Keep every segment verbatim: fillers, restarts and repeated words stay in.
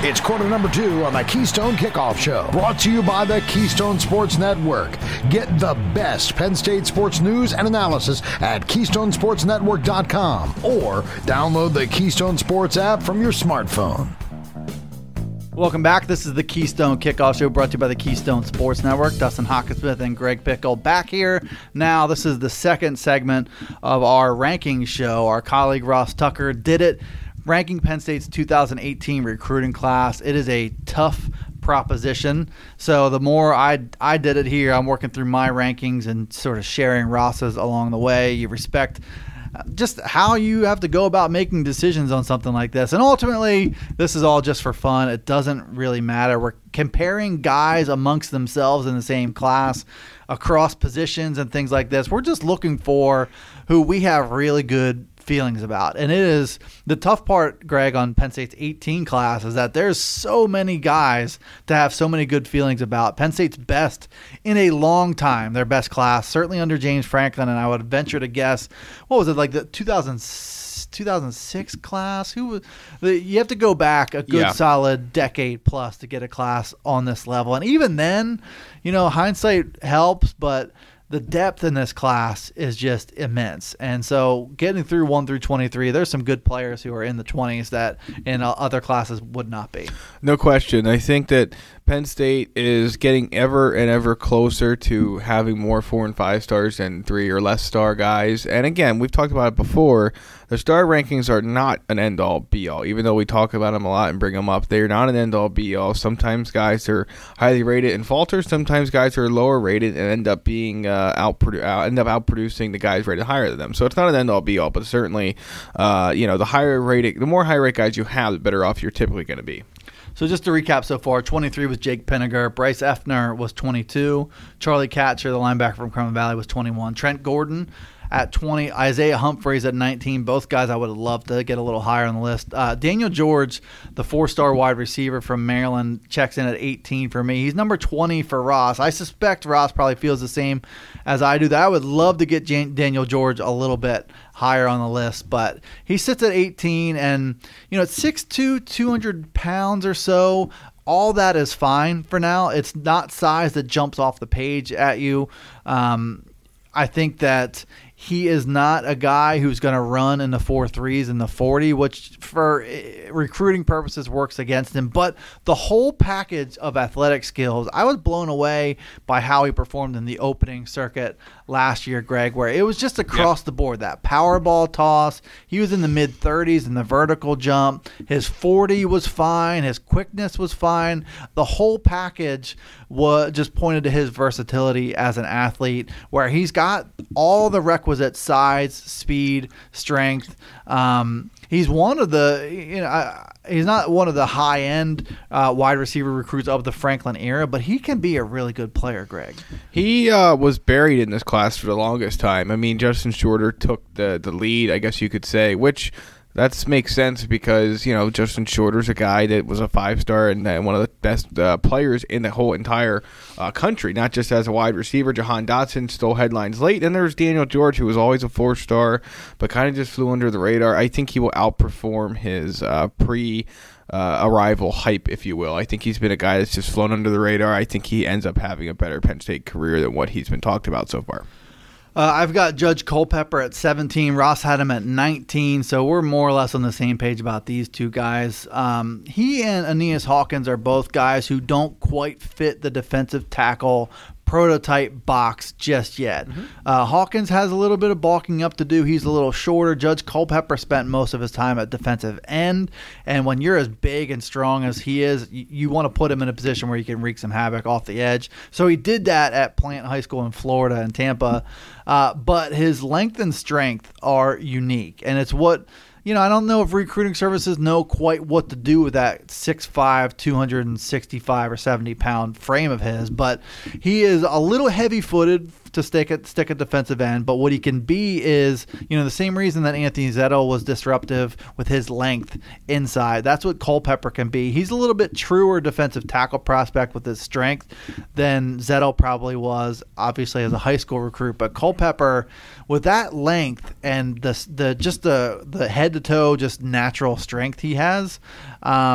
It's quarter number two on the Keystone Kickoff Show, brought to you by the Keystone Sports Network. Get the best Penn State sports news and analysis at keystone sports network dot com or download the Keystone Sports app from your smartphone. Welcome back. This is the Keystone Kickoff Show, brought to you by the Keystone Sports Network. Dustin Hockenspith and Greg Pickle back here. Now, this is the second segment of our ranking show. Our colleague Ross Tucker did it, ranking Penn State's two thousand eighteen recruiting class. It is a tough proposition. So the more I I did it here, I'm working through my rankings and sort of sharing Ross's along the way. You respect just how you have to go about making decisions on something like this. And ultimately, this is all just for fun. It doesn't really matter. We're comparing guys amongst themselves in the same class across positions and things like this. We're just looking for who we have really good feelings about. And it is the tough part, Greg, on Penn State's eighteen class is that there's so many guys to have so many good feelings about. Penn State's best in a long time, their best class, certainly under James Franklin, and I would venture to guess, what was it, like the two thousand, two thousand six class? Who was, the, you have to go back a good yeah. solid decade plus to get a class on this level. And even then, you know, hindsight helps, but the depth in this class is just immense. And so getting through one through twenty-three, there's some good players who are in the twenties that in other classes would not be. No question. I think that Penn State is getting ever and ever closer to having more four and five stars and three or less star guys. And again, we've talked about it before. The star rankings are not an end-all, be-all. Even though we talk about them a lot and bring them up, they're not an end-all, be-all. Sometimes guys are highly rated and falter. Sometimes guys are lower rated and end up being uh, outprodu- uh, end up outproducing the guys rated higher than them. So it's not an end-all, be-all, but certainly, uh, you know, the higher rated, the more high-rate guys you have, the better off you're typically going to be. So just to recap so far, twenty-three was Jake Penniger. Bryce Effner was twenty-two. Charlie Katcher, the linebacker from Cumberland Valley, was twenty-one. Trent Gordon at twenty. Isaiah Humphreys at nineteen. Both guys I would have loved to get a little higher on the list. Uh, Daniel George, the four-star wide receiver from Maryland, checks in at eighteen for me. He's number twenty for Ross. I suspect Ross probably feels the same as I do. That I would love to get Jan- Daniel George a little bit higher on the list, but he sits at eighteen, and you know, at six two, two hundred pounds or so, all that is fine for now. It's not size that jumps off the page at you. Um, I think that he is not a guy who's going to run in the four threes and the forty, which for recruiting purposes works against him. But the whole package of athletic skills, I was blown away by how he performed in the opening circuit last year, Greg, where it was just across yep. the board. That power ball toss, he was in the mid thirties in the vertical jump. His forty was fine. His quickness was fine. The whole package was just pointed to his versatility as an athlete, where he's got all the requisite size, speed, strength. Um, he's one of the, you know, I, he's not one of the high-end uh, wide receiver recruits of the Franklin era, but he can be a really good player, Greg. He uh, was buried in this class for the longest time. I mean, Justin Shorter took the, the lead, I guess you could say, which that makes sense because, you know, Justin Shorter's a guy that was a five-star and uh, one of the best uh, players in the whole entire uh, country, not just as a wide receiver. Jahan Dotson stole headlines late. And there's Daniel George, who was always a four-star, but kind of just flew under the radar. I think he will outperform his uh, pre- Uh, arrival hype, if you will. I think he's been a guy that's just flown under the radar. I think he ends up having a better Penn State career than what he's been talked about so far. Uh, I've got Judge Culpepper at seventeen. Ross had him at nineteen, so we're more or less on the same page about these two guys. Um, he and Aeneas Hawkins are both guys who don't quite fit the defensive tackle prototype box just yet. Mm-hmm. Uh, Hawkins has a little bit of bulking up to do. He's a little shorter. Judge Culpepper spent most of his time at defensive end, and when you're as big and strong as he is, you, you want to put him in a position where you can wreak some havoc off the edge. So he did that at Plant High School in Florida and Tampa, uh, but his length and strength are unique, and it's what You know, I don't know if recruiting services know quite what to do with that six five, two hundred sixty-five or seventy pound frame of his, but he is a little heavy footed to stick at stick at defensive end. But what he can be is, you know, the same reason that Anthony Zettel was disruptive with his length inside. That's what Culpepper can be. He's a little bit truer defensive tackle prospect with his strength than Zettel probably was, obviously as a high school recruit. But Culpepper, with that length and the the just the the head to toe just natural strength he has, um,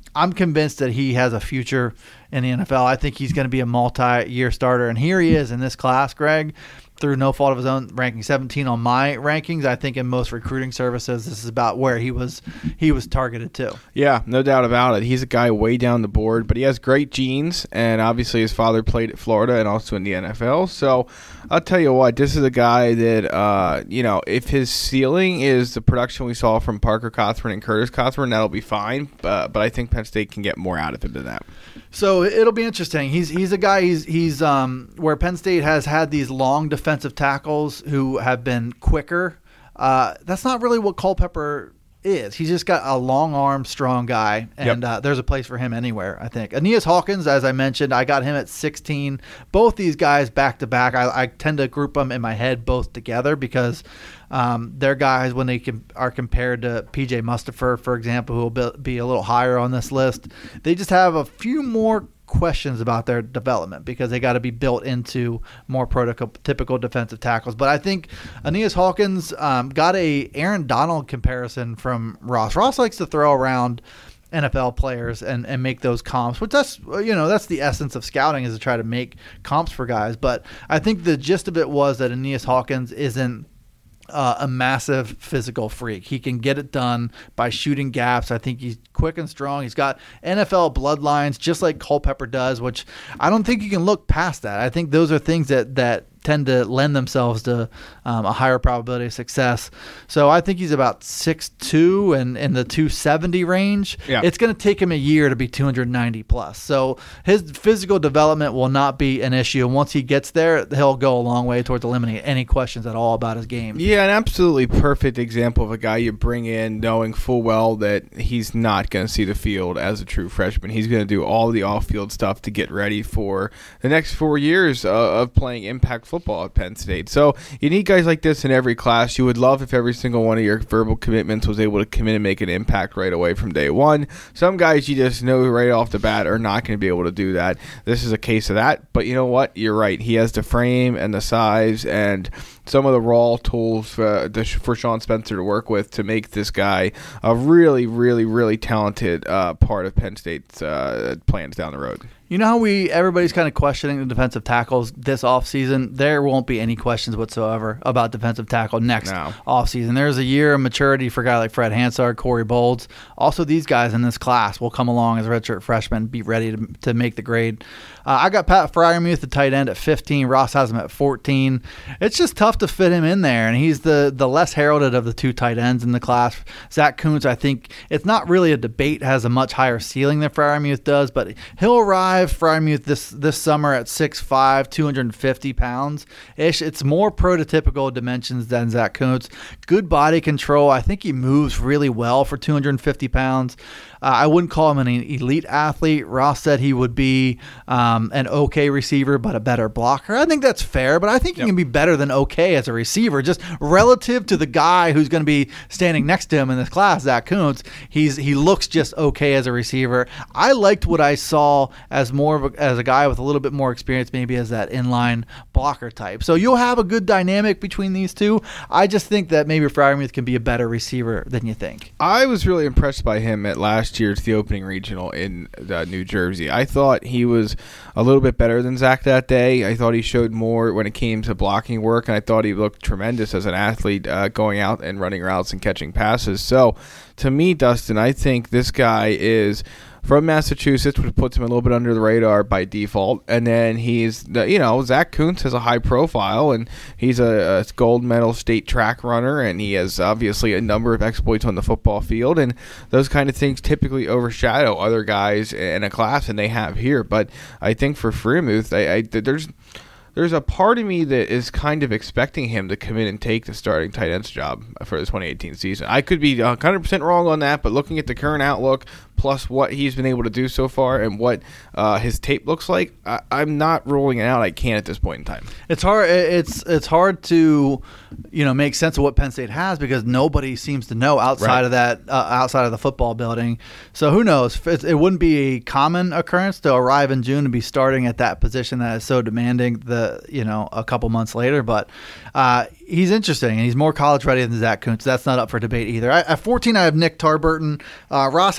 I'm convinced that he has a future in the N F L. I think he's going to be a multi-year starter, and here he is in this class, Greg, through no fault of his own, ranking seventeen on my rankings. I think in most recruiting services, this is about where he was he was targeted to. Yeah, no doubt about it. He's a guy way down the board, but he has great genes, and obviously his father played at Florida and also in the N F L. So I'll tell you what, this is a guy that, uh, you know, if his ceiling is the production we saw from Parker Cothran and Curtis Cothran, that'll be fine. But, but I think Penn State can get more out of him than that. So it'll be interesting. He's he's a guy. He's he's um where Penn State has had these long defensive tackles who have been quicker. Uh, that's not really what Culpepper is. He's just got a long arm, strong guy, and yep. uh, there's a place for him anywhere, I think. Aeneas Hawkins, as I mentioned, I got him at sixteen. Both these guys back to back. I, I tend to group them in my head both together because um, they're guys when they com- are compared to P J Mustipher, for example, who will be, be a little higher on this list. They just have a few more questions about their development because they got to be built into more prototypical defensive tackles. But I think Aeneas Hawkins um, got a Aaron Donald comparison from Ross. Ross likes to throw around N F L players and, and make those comps, which that's, you know, that's the essence of scouting, is to try to make comps for guys. But I think the gist of it was that Aeneas Hawkins isn't Uh, a massive physical freak. He can get it done by shooting gaps. I think he's quick and strong. He's got N F L bloodlines just like Culpepper does, which I don't think you can look past that. I think those are things that, that tend to lend themselves to um, a higher probability of success. So I think he's about six two and in the two seventy range. Yeah. It's going to take him a year to be two ninety plus. So his physical development will not be an issue. And once he gets there, he'll go a long way towards eliminating any questions at all about his game. Yeah, an absolutely perfect example of a guy you bring in knowing full well that he's not going to see the field as a true freshman. He's going to do all the off-field stuff to get ready for the next four years uh, of playing impact football at Penn State. So you need guys like this in every class. You would love if every single one of your verbal commitments was able to come in and make an impact right away from day one. Some guys you just know right off the bat are not going to be able to do that. This is a case of that. But you know what? You're right. He has the frame and the size and some of the raw tools for, for Sean Spencer to work with to make this guy a really, really, really talented uh, part of Penn State's uh, plans down the road. You know how we everybody's kind of questioning the defensive tackles this offseason? There won't be any questions whatsoever about defensive tackle next no. offseason. There's a year of maturity for a guy like Fred Hansard, Corey Bolds. Also, these guys in this class will come along as redshirt freshmen, be ready to, to make the grade. Uh, I got Pat Freiermuth, the tight end, at fifteen. Ross has him at fourteen. It's just tough to fit him in there, and he's the, the less heralded of the two tight ends in the class. Zach Kuntz, I think, it's not really a debate, has a much higher ceiling than Freiermuth does, but he'll arrive Freiermuth this this summer at six five, two hundred fifty pounds ish. It's more prototypical dimensions than Zach Kuntz. Good body control. I think he moves really well for two hundred fifty pounds. Uh, I wouldn't call him an elite athlete. Ross said he would be um, an okay receiver, but a better blocker. I think that's fair, but I think yep. he can be better than okay as a receiver, just relative to the guy who's going to be standing next to him in this class, Zach Kuntz. He's he looks just okay as a receiver. I liked what I saw as more of a, as a guy with a little bit more experience, maybe as that inline blocker type. So you'll have a good dynamic between these two. I just think that maybe Freiermuth can be a better receiver than you think. I was really impressed by him at last year's the opening regional in uh, New Jersey. I thought he was a little bit better than Zach that day. I thought he showed more when it came to blocking work, and I thought he looked tremendous as an athlete uh, going out and running routes and catching passes. So to me, Dustin, I think this guy is from Massachusetts, which puts him a little bit under the radar by default. And then he's, you know, Zach Kuntz has a high profile, and he's a, a gold medal state track runner, and he has obviously a number of exploits on the football field. And those kind of things typically overshadow other guys in a class, and they have here. But I think for Freiermuth, I, I, there's... There's a part of me that is kind of expecting him to come in and take the starting tight end's job for the twenty eighteen season. I could be one hundred percent wrong on that, but looking at the current outlook, plus what he's been able to do so far and what uh, his tape looks like, I, I'm not ruling it out. I can't at this point in time. It's hard. It's it's hard to, you know, make sense of what Penn State has because nobody seems to know outside right. of that, uh, outside of the football building. So who knows? It, it wouldn't be a common occurrence to arrive in June and be starting at that position that is so demanding. The you know a couple months later, but uh, he's interesting and he's more college ready than Zach Kuntz. That's not up for debate either. I, at fourteen, I have Nick Tarburton. Uh, Ross had him a little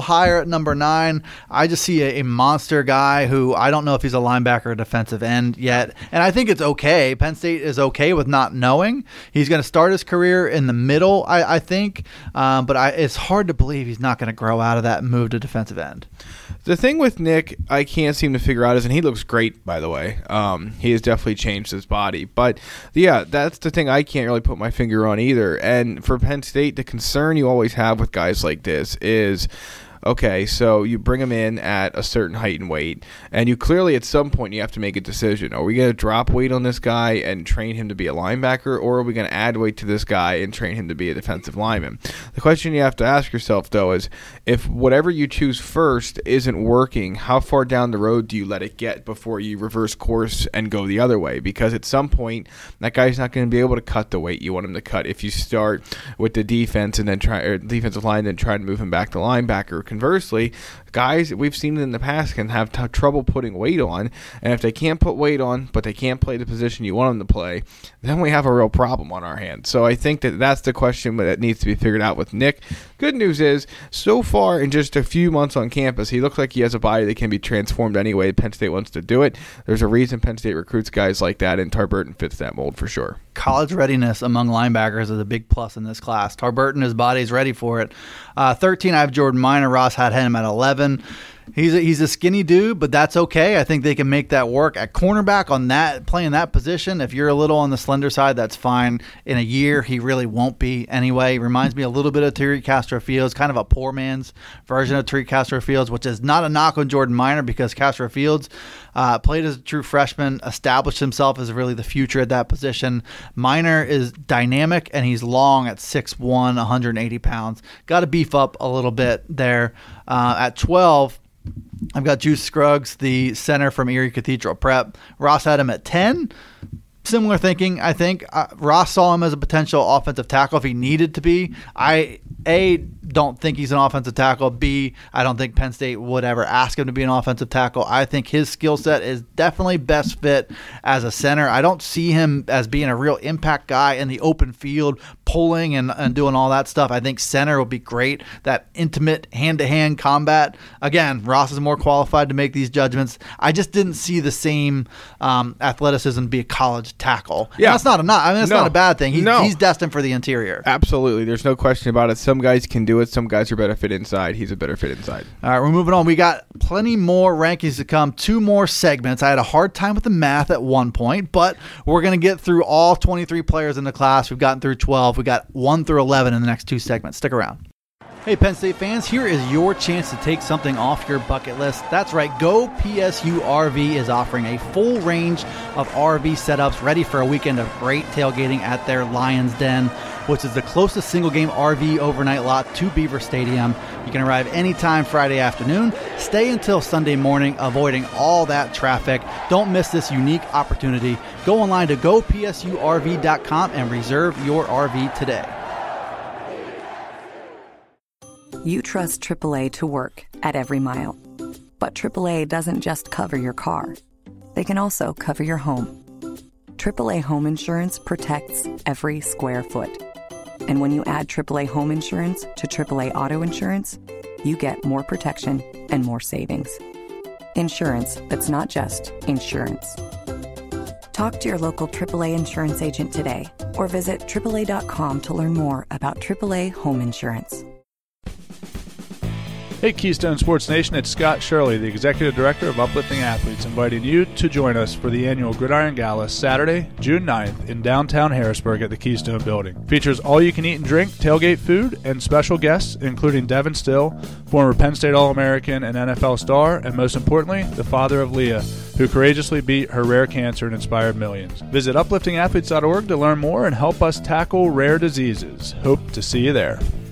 higher at number nine. I just see a, a monster guy who I don't know if he's a linebacker or defensive end yet. And I think it's okay. Penn State is okay with not knowing. He's going to start his career in the middle, I, I think. Um, but I, it's hard to believe he's not going to grow out of that and move to defensive end. The thing with Nick, I can't seem to figure out is, and he looks great, by the way. Um, he has definitely changed his body. But, yeah, that's the thing I can't really put my finger on either. And for Penn State, the concern you always have with guys like this is, okay, so you bring him in at a certain height and weight, and you clearly at some point you have to make a decision. Are we going to drop weight on this guy and train him to be a linebacker, or are we going to add weight to this guy and train him to be a defensive lineman? The question you have to ask yourself, though, is if whatever you choose first isn't working, how far down the road do you let it get before you reverse course and go the other way? Because at some point, that guy's not going to be able to cut the weight you want him to cut if you start with the defense and then try or defensive line and then try to move him back to linebacker. Conversely, guys we've seen it in the past can have t- trouble putting weight on, and if they can't put weight on but they can't play the position you want them to play, then we have a real problem on our hands. So I think that that's the question that needs to be figured out with Nick. Good news is, so far in just a few months on campus, he looks like he has a body that can be transformed any way Penn State wants to do it. There's a reason Penn State recruits guys like that, and Tarburton fits that mold for sure. College readiness among linebackers is a big plus in this class. Tarburton, his body's ready for it. Uh, thirteen, I have Jordan Minor. Ross had him at eleven. He's a, he's a skinny dude, but that's okay. I think they can make that work at cornerback on that playing that position. If you're a little on the slender side, that's fine. In a year, he really won't be anyway. He reminds me a little bit of Tariq Castro-Fields, kind of a poor man's version of Tariq Castro-Fields, which is not a knock on Jordan Minor because Castro-Fields uh, played as a true freshman, established himself as really the future at that position. Minor is dynamic, and he's long at six one, one hundred eighty pounds. Got to beef up a little bit there. Uh, at twelve, I've got Juice Scruggs, the center from Erie Cathedral Prep. Ross had him at ten. Similar thinking, I think. Uh, Ross saw him as a potential offensive tackle if he needed to be. I, A, don't think he's an offensive tackle. B, I don't think Penn State would ever ask him to be an offensive tackle. I think his skill set is definitely best fit as a center. I don't see him as being a real impact guy in the open field, pulling and, and doing all that stuff. I think center will be great, that intimate hand-to-hand combat. Again, Ross is more qualified to make these judgments. I just didn't see the same um, athleticism be a college tackle. Yeah, and that's not a not. I mean, that's no. not a bad thing. He, no. He's destined for the interior. Absolutely, there's no question about it. Some guys can do it. Some guys are better fit inside. He's a better fit inside. All right, we're moving on. We got plenty more rankings to come. Two more segments. I had a hard time with the math at one point, but we're going to get through all twenty-three players in the class. We've gotten through twelve. We got one through eleven in the next two segments. Stick around. Hey, Penn State fans, here is your chance to take something off your bucket list. That's right, Go P S U R V is offering a full range of R V setups ready for a weekend of great tailgating at their Lions Den, which is the closest single-game R V overnight lot to Beaver Stadium. You can arrive anytime Friday afternoon, stay until Sunday morning, avoiding all that traffic. Don't miss this unique opportunity. Go online to go P S U R V dot com and reserve your R V today. You trust triple A to work at every mile. But triple A doesn't just cover your car. They can also cover your home. triple A Home Insurance protects every square foot. And when you add triple A Home Insurance to triple A Auto Insurance, you get more protection and more savings. Insurance that's not just insurance. Talk to your local triple A insurance agent today or visit triple A dot com to learn more about triple A Home Insurance. Hey Keystone Sports Nation, it's Scott Shirley, the Executive Director of Uplifting Athletes, inviting you to join us for the annual Gridiron Gala Saturday, June ninth in downtown Harrisburg at the Keystone Building. Features all-you-can-eat and drink, tailgate food, and special guests, including Devin Still, former Penn State All-American and N F L star, and most importantly, the father of Leah, who courageously beat her rare cancer and inspired millions. Visit uplifting athletes dot org to learn more and help us tackle rare diseases. Hope to see you there.